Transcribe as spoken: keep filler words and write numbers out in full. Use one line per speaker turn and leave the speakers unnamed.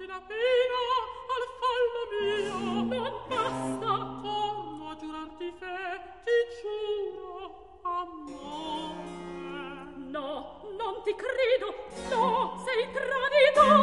basti la pena al fallo mio.
Non basta.
Torno a giurarti fe, ti giuro, amore.
No, non ti credo. No, sei tradito.